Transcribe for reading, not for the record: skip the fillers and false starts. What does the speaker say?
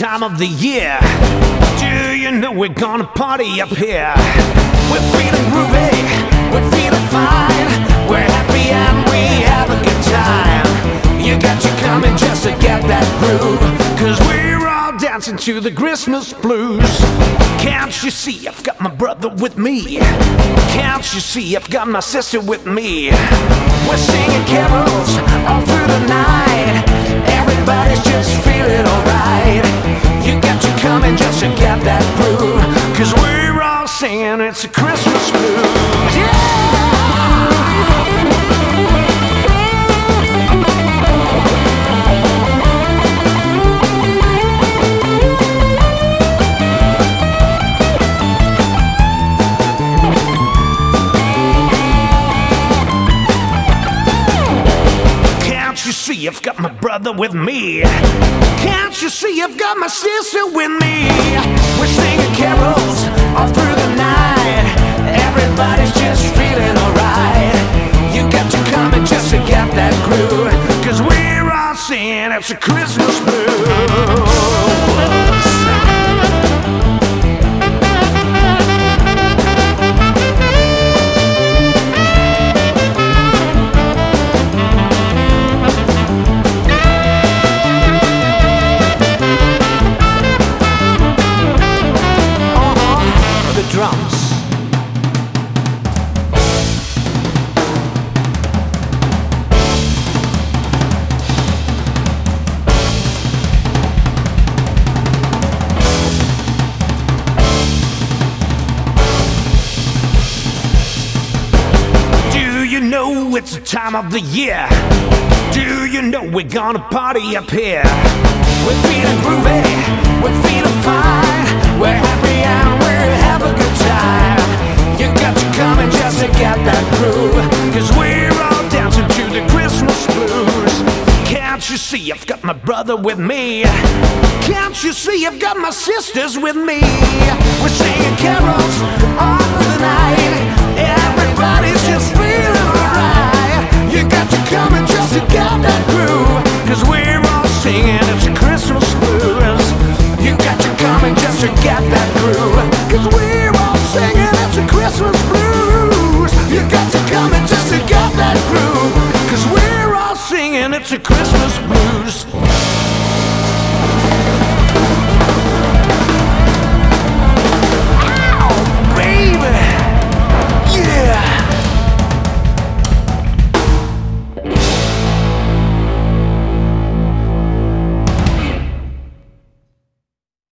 time of the year. Do you know we're gonna party up here? We're feeling groovy, we're feeling fine. We're happy and we have a good time. You got to come in just to get that groove, 'cause we're all dancing to the Christmas blues. Can't you see I've got my brother with me? Can't you see I've got my sister with me? We're singing carols all through the night. Everybody's just feeling alright. You got to come in just to get that groove, 'cause we're all singing it's a Christmas blues. Yeah! See, I've got my brother with me. Can't you see I've got my sister with me? We're singing carols all through the night. Everybody's just feeling alright. You got to come in just to get that groove, 'cause we're all singing it's a Christmas blues. Drums. Do you know it's the time of the year? Do you know we're gonna party up here? We're feeling groovy, we're feeling fine. We're happy and we're having a good time. You got to come in just to get that groove, 'cause we're all dancing to the Christmas blues. Can't you see I've got my brother with me? Can't you see I've got my sisters with me? We're singing carols all through the night. Everybody's just feeling alright. You got to come in just to get that groove, 'cause we're all singing it's a Christmas blues. You got to come in just to get that groove, 'cause we're all singing it's a Christmas blues. You got to come in just to get that groove, 'cause we're all singing it's a Christmas blues.